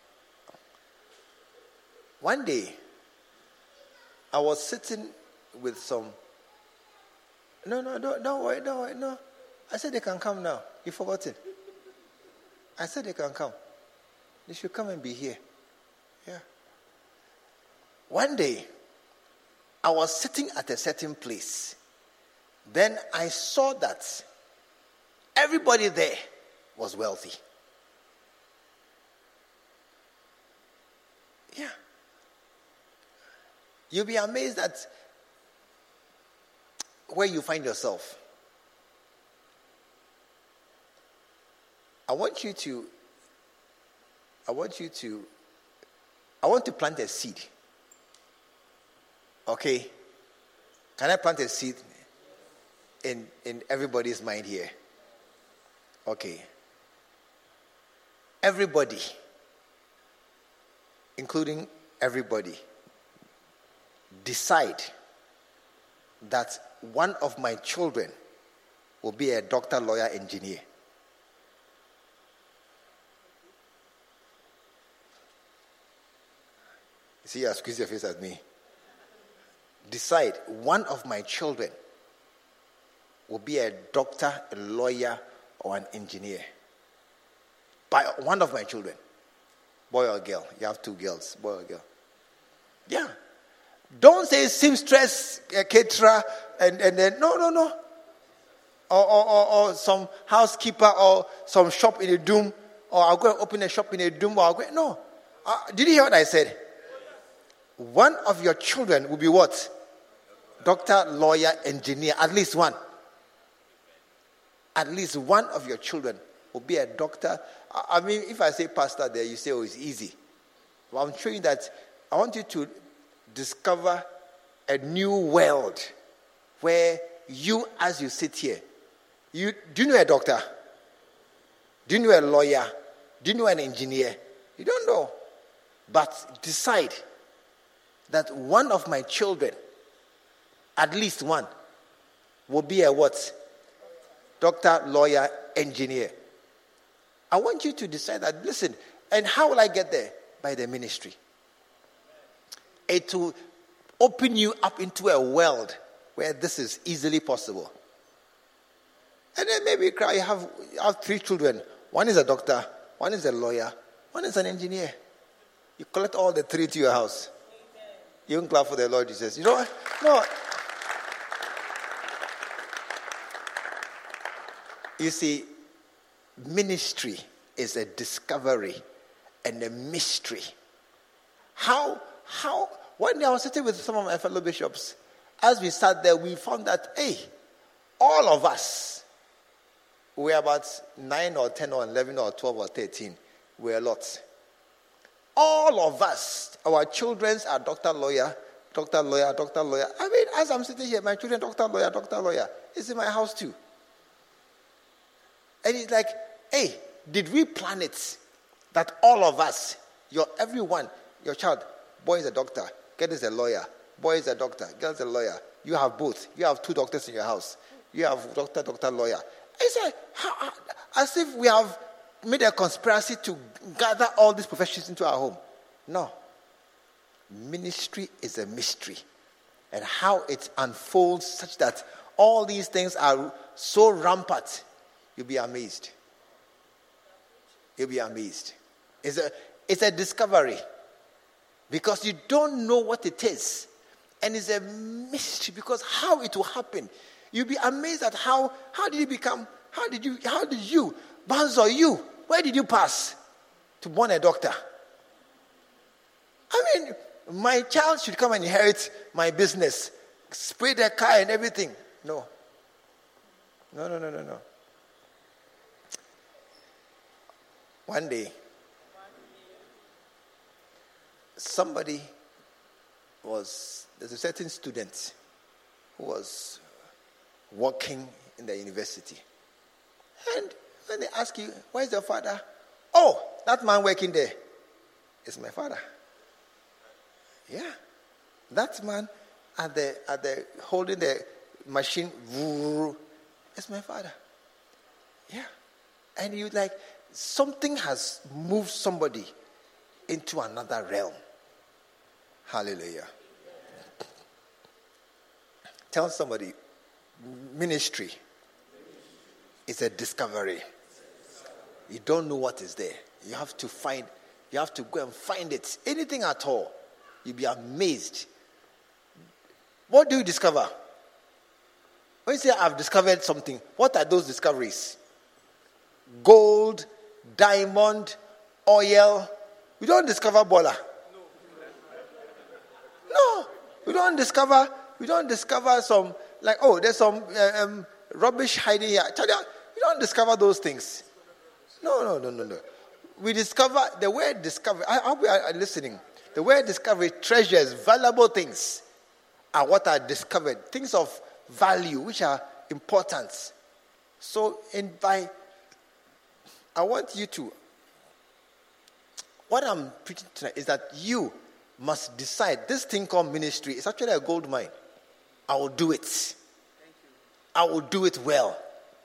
one day, I was sitting with some... No, don't worry, no. I said they can come now. You forgot it. I said they can come. They should come and be here. Yeah. One day, I was sitting at a certain place. Then I saw that everybody there was wealthy. Yeah. You'll be amazed at where you find yourself. I want to plant a seed. Okay? Can I plant a seed in everybody's mind here? Okay. Everybody, including everybody, decide that one of my children will be a doctor, lawyer, engineer. You see, you squeeze your face at me. Decide one of my children will be a doctor, a lawyer, or an engineer. By one of my children. Boy or girl. You have two girls. Boy or girl. Yeah. Don't say seamstress, caterer, and then no. Or some housekeeper or some shop in a doom. Or I'll go and open a shop in a doom. Or I'll go, no. Did you hear what I said? One of your children will be what? Doctor, lawyer, engineer. At least one. At least one of your children will be a doctor. I mean, if I say pastor there, you say, oh, it's easy. Well, I'm showing that I want you to discover a new world where you, as you sit here, do you know a doctor? Do you know a lawyer? Do you know an engineer? You don't know. But decide that one of my children, at least one, will be a what? Doctor, lawyer, engineer. I want you to decide that, listen, and how will I get there? By the ministry. It will open you up into a world where this is easily possible. And then maybe you have 3 children. One is a doctor, one is a lawyer, one is an engineer. You collect all the 3 to your house. You can clap for the Lord Jesus. You know what? No. You see, ministry is a discovery and a mystery. How, one day I was sitting with some of my fellow bishops. As we sat there, we found that, all of us, we're about 9 or 10 or 11 or 12 or 13. We're a lot. All of us, our children are doctor, lawyer. I mean, as I'm sitting here, my children, doctor, lawyer. It's in my house too. And it's like, did we plan it that all of us, everyone, your child, boy is a doctor, girl is a lawyer, boy is a doctor, girl is a lawyer. You have both. You have 2 doctors in your house. You have doctor, lawyer. It's like, as if we have made a conspiracy to gather all these professions into our home. No. Ministry is a mystery. And how it unfolds such that all these things are so rampant, you'll be amazed. You'll be amazed. It's a discovery. Because you don't know what it is. And it's a mystery because how it will happen. You'll be amazed at how did you become, how did you, Banzo, you, where did you pass to born a doctor? I mean, my child should come and inherit my business, spray their car and everything. No. One day, there's a certain student who was working in the university. And when they ask you, where's your father? Oh, that man working there is my father. Yeah. That man at the holding the machine. It's my father. Yeah. And you like, something has moved somebody into another realm. Hallelujah. Tell somebody, ministry is a discovery. You don't know what is there. You have to go and find it. Anything at all. You'll be amazed. What do you discover? When you say, I've discovered something, what are those discoveries? Gold, diamond, oil. We don't discover bola. No. We don't discover some, like, oh, there's some rubbish hiding here. We don't discover those things. No. We discover, the word discover, I hope you are listening. The word discovery, treasures, valuable things are what are discovered. Things of value, which are important. So, I want you to, what I'm preaching tonight is that you must decide, this thing called ministry is actually a gold mine. I will do it. I will do it well.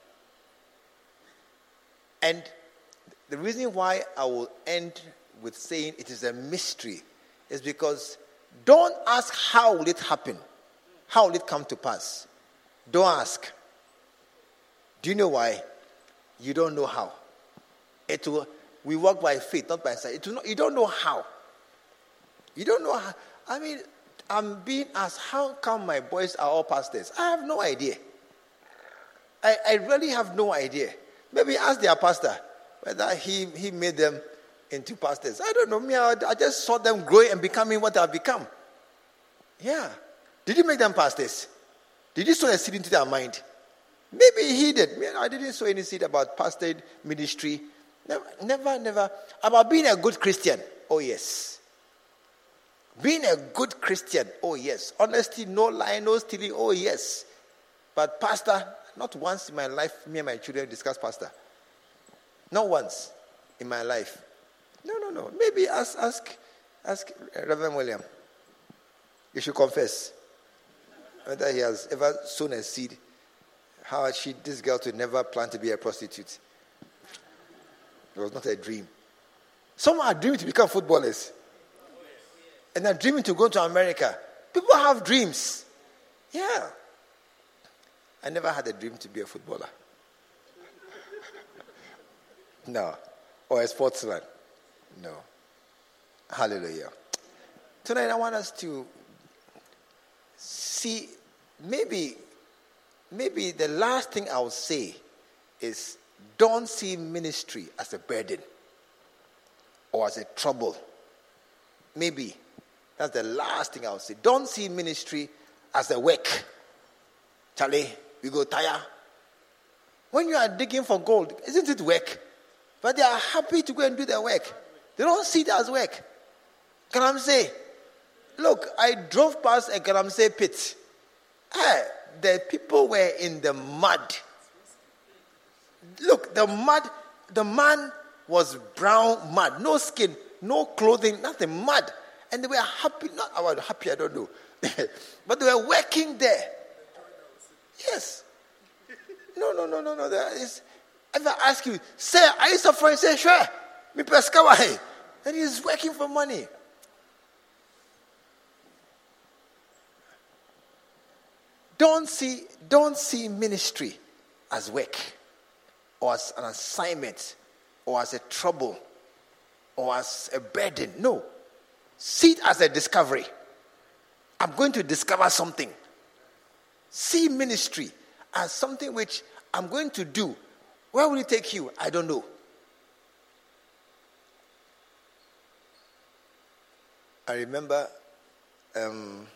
And the reason why I will end with saying it is a mystery is because don't ask how will it happen. How will it come to pass? Don't ask. Do you know why? You don't know how. We walk by faith, not by sight. You don't know how. You don't know how. I mean, I'm being asked, how come my boys are all pastors? I have no idea. I really have no idea. Maybe ask their pastor whether he made them into pastors. I don't know. Me, I just saw them growing and becoming what I've become. Yeah. Did you make them pastors? Did you sow a seed into their mind? Maybe he did. I didn't sow any seed about pastor ministry. Never. About being a good Christian. Oh, yes. Being a good Christian. Oh, yes. Honesty, no lying, no stealing. Oh, yes. But pastor, not once in my life, me and my children discuss pastor. Not once in my life. No. Maybe ask Reverend William. You should confess whether he has ever sown a seed. How this girl to never plan to be a prostitute. It was not a dream. Some are dreaming to become footballers. And they're dreaming to go to America. People have dreams. Yeah. I never had a dream to be a footballer. No. Or a sportsman. No. Hallelujah. Tonight I want us to see, maybe the last thing I will say is, don't see ministry as a burden or as a trouble. Maybe that's the last thing I will say. Don't see ministry as a work. Charlie, we go tire. When you are digging for gold, isn't it work? But they are happy to go and do their work. They don't see it as work. Galamsey. Look, I drove past a Galamsey pit. The people were in the mud. Look, the man was brown mud. No skin, no clothing, nothing, mud. And they were happy, not about happy, I don't know. But they were working there. Yes. No. If I ask you, say, are you suffering? Say, sure. Me pescawai. And he's working for money. Don't see ministry as work, or as an assignment, or as a trouble, or as a burden. No. See it as a discovery. I'm going to discover something. See ministry as something which I'm going to do. Where will it take you? I don't know. I remember I've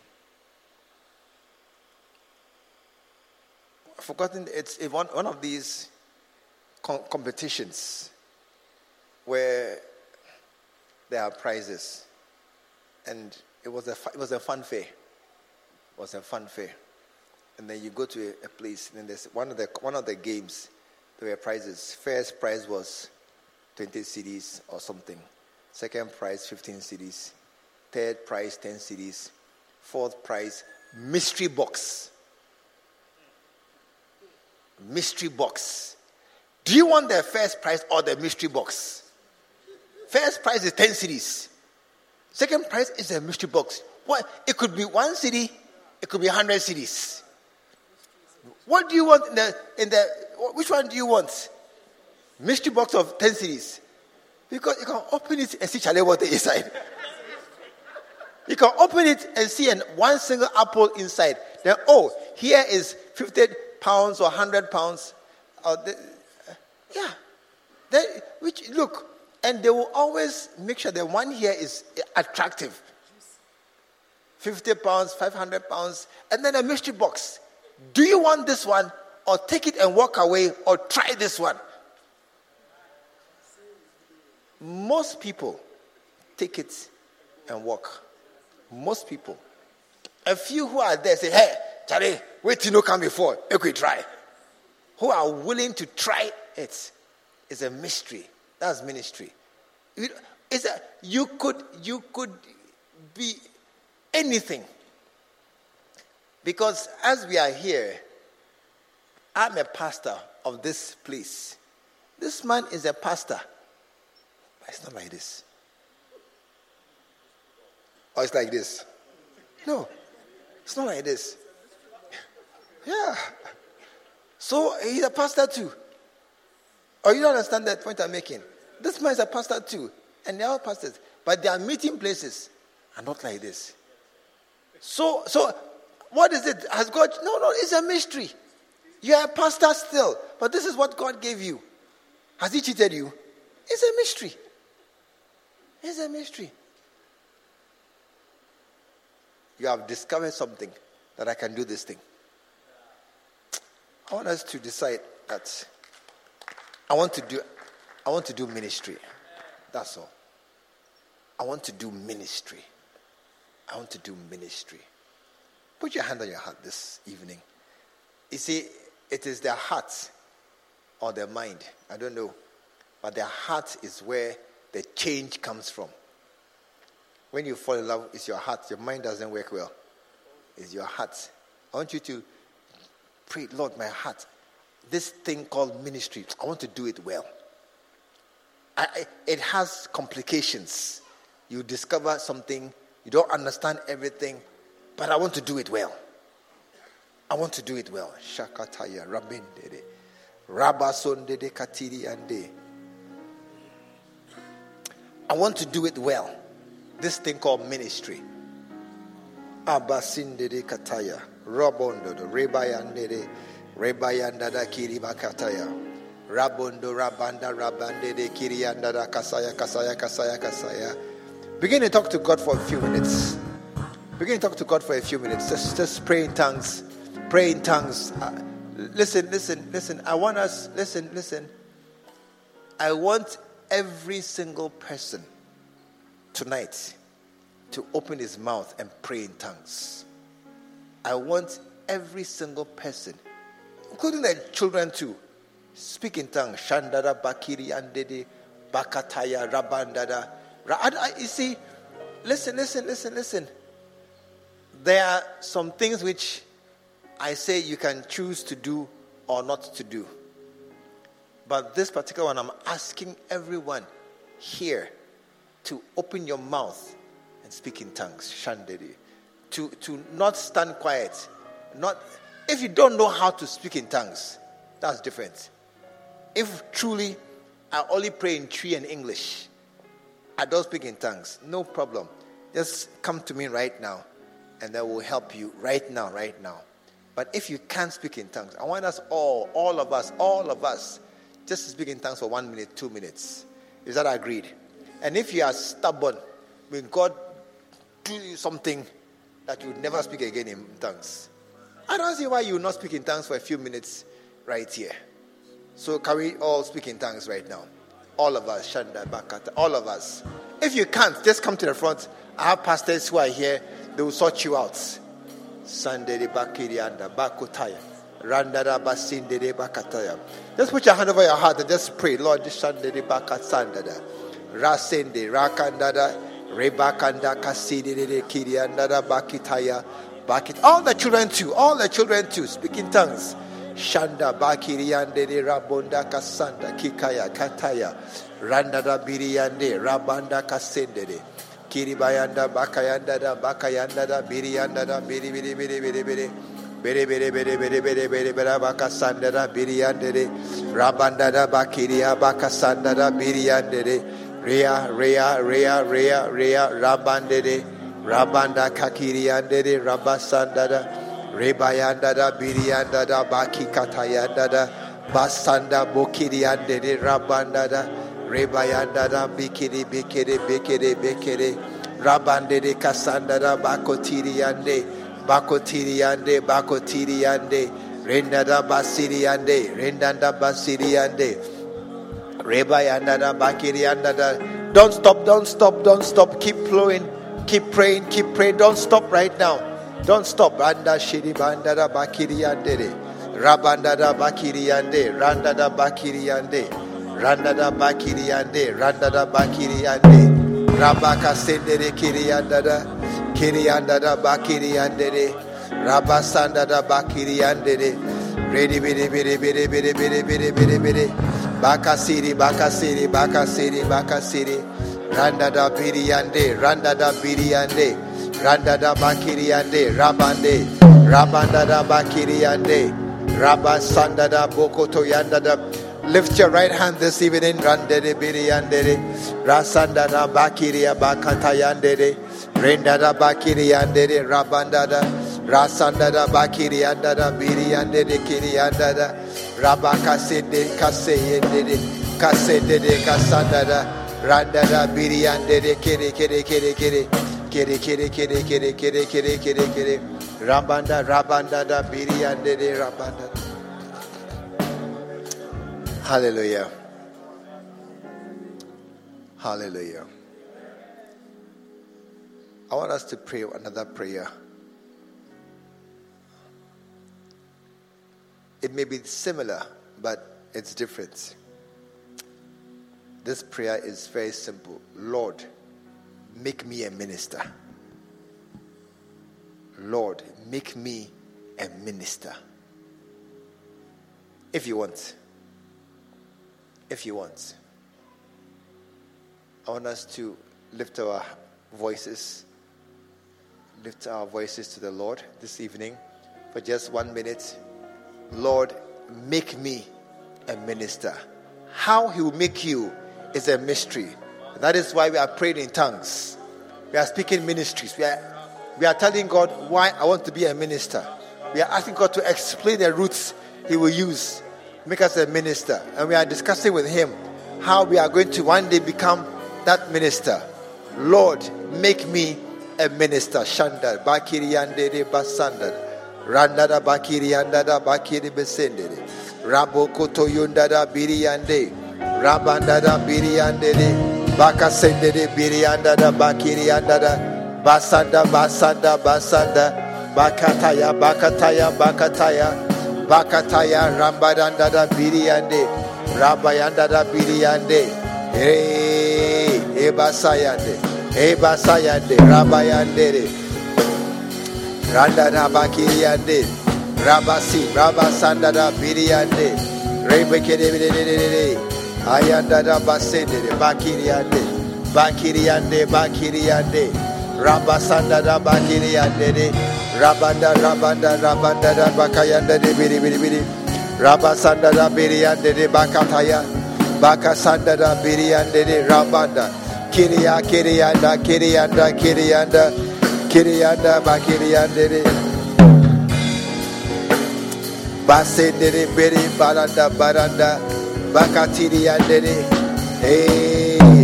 forgotten, it's one of these competitions where there are prizes, and it was a fun fair. It was a fun fair, and then you go to a place, and then there's one of the games. There were prizes. First prize was 20 cedis or something. Second prize 15 cedis. Third prize 10 cedis. Fourth prize mystery box. mystery box. Do you want the first prize or the mystery box? First prize is 10 cedis. Second prize is a mystery box. What? It could be 1 cedi, it could be 100 cedis. What do you want which one do you want? Mystery box of 10 cedis. Because you can open it and see Charlie water inside. You can open it and see one single apple inside. Then, here is 50 pounds or 100 pounds. Look, and they will always make sure that one here is attractive. 50 pounds, 500 pounds, and then a mystery box. Do you want this one, or take it and walk away, or try this one? Most people take it and walk. Most people. A few who are there say, hey, Charlie, wait till you come before. You could try. Who are willing to try it. It's a mystery. That's ministry. You could be anything. Because as we are here, I'm a pastor of this place. This man is a pastor. But it's not like this. Or it's like this. No, it's not like this. Yeah. So he's a pastor too. Or you don't understand that point I'm making. This man is a pastor too. And they are all pastors. But their meeting places are not like this. So what is it? Has God... No, it's a mystery. You are a pastor still. But this is what God gave you. Has he cheated you? It's a mystery. It's a mystery. You have discovered something that I can do this thing. I want us to decide that I want to do ministry. That's all. I want to do ministry. I want to do ministry. Put your hand on your heart this evening. You see, it is their heart or their mind. I don't know. But their heart is where the change comes from. When you fall in love, it's your heart. Your mind doesn't work well. It's your heart. I want you to pray, Lord, my heart. This thing called ministry, I want to do it well. It has complications. You discover something, you don't understand everything, but I want to do it well. I want to do it well. Shakataya, Rabindede, Rabasondede Katiri Ande. I want to do it well. This thing called ministry. Abasindede Kataya, Rabondo, Rebayandede, Rebayandada Kiribakataya. Rabondo, Rabanda, Rabandede, Kiriandada, Kasaya. Begin to talk to God for a few minutes. Just pray in tongues. Pray in tongues. Listen. I want us, listen. I want every single person tonight to open his mouth and pray in tongues. I want every single person, including the children too, speak in tongues. Shandada Bakiri Andede Bakataya Rabandada. You see, listen. There are some things which I say you can choose to do or not to do. But this particular one, I'm asking everyone here to open your mouth and speak in tongues. Shandede. To not stand quiet. If you don't know how to speak in tongues, that's different. If truly I only pray in Twi and English, I don't speak in tongues, no problem. Just come to me right now and that will help you right now. But if you can't speak in tongues, I want us all of us, just to speak in tongues for 1 minute, 2 minutes. Is that agreed? And if you are stubborn, when God do you something that you would never speak again in tongues, I don't see why you will not speak in tongues for a few minutes right here. So can we all speak in tongues right now? All of us, Shanda Bakata, all of us. If you can't, just come to the front. I have pastors who are here. They will sort you out. Sandere Bakirianda Bakotaya. Randada Basindere Bakataya. Just put your hand over your heart and just pray. Lord, this Sandere Bakasandada. Rasende Rakandada. Rebakanda Kasidere Kiriandada Bakitaya. Bakit. All the children too. Speak in tongues. Shanda bakiriande de rabonda kasanda kikaya kataya randa da biriande rabanda kasende de kiribayanda bakayanda da birianda da biri biri biri biri biri bere bere bere bere bere bere bere bakasanda da biriande de rabanda da bakiria bakasanda da biriande de rea rabande de rabanda kakiriande de rabasanda da rebayanda da birianda da baki katayanda da basanda bokiriande de rabanda da rebayanda da bikiri bekere rabande de kasanda da bakotiriande renda da basiriande rebayanda da bakirianda da. Don't stop, keep flowing, keep praying, don't stop right now. Don't stop. Randa shiri banda da bakiriande, rabanda da bakiriande, randa da bakiriande, rabaka sendere kirianda da bakiriande, rabasanda da bakiriande, ready bere, bakasiri, randa da biriande, randa da bakiriande, rabanda da bakiriande, rabasanda da bokoto yanda da. Lift your right hand this evening, randa de biriande, rasanda da bakiria bakatayande, renda da bakiriande, rabanda da, rasanda da bakirianda da biriande de kirianda da, rabaka sende kaseyende de kasanda da, randa da biriande de kere rabanda da biriande de rabanda. Hallelujah. I want us to pray another prayer. It may be similar, but it's different. This prayer is very simple. Lord, make me a minister. Lord, make me a minister. If you want. I want us to lift our voices to the Lord this evening for just 1 minute. Lord, make me a minister. How he will make you is a mystery. That is why we are praying in tongues. We are speaking ministries. We are telling God why I want to be a minister. We are asking God to explain the routes he will use, make us a minister. And we are discussing with him how we are going to one day become that minister. Lord, make me a minister. Shanda bakiri yandere basanda randa da bakiri yanda da bakiri besendere rabo koto yunda da biri yande rabanda da biri yandere baka sendere biri yanda da bakiri yanda da basanda bakataya rambadanda da biri yande rabayanda da biri yande Ebasayande, Rabayande, Randa da Bakiriande, Rabasanda da Biriande, Rebekede, Ayanda da Basende, Bakiriande, Rabasanda da Bakiriande, Rabanda da Bakayanda de Biri, Rabasanda da Biriande de Bakataya, Bakasanda da Biriande de Rabanda. Kirianda, bakiriande, basendere, beri, baranda, bakatiriande, hey.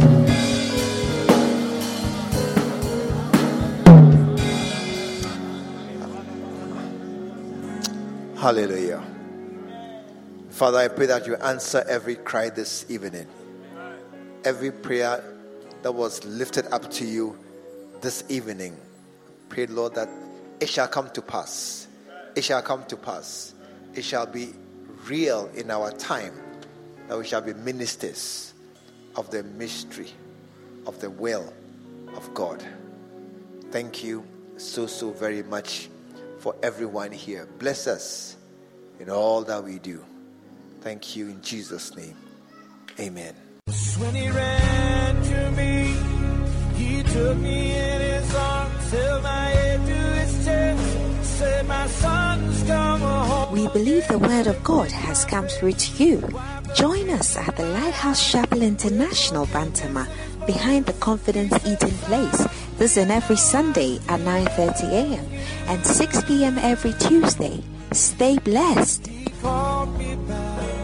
Hallelujah. Father, I pray that you answer every cry this evening, every prayer that was lifted up to you this evening. Pray, Lord, that it shall come to pass. It shall come to pass. It shall be real in our time, that we shall be ministers of the mystery of the will of God. Thank you so very much for everyone here. Bless us. in all that we do. Thank you in Jesus' name. Amen. When he ran to me, he took me in his arms, held my head to his chest, said, my son's come home. We believe the word of God has come through to you. Join us at the Lighthouse Chapel International, Bantama, behind the Confidence Eating Place. This is every Sunday at 9:30 a.m. and 6 p.m. every Tuesday. Stay blessed. He called me back.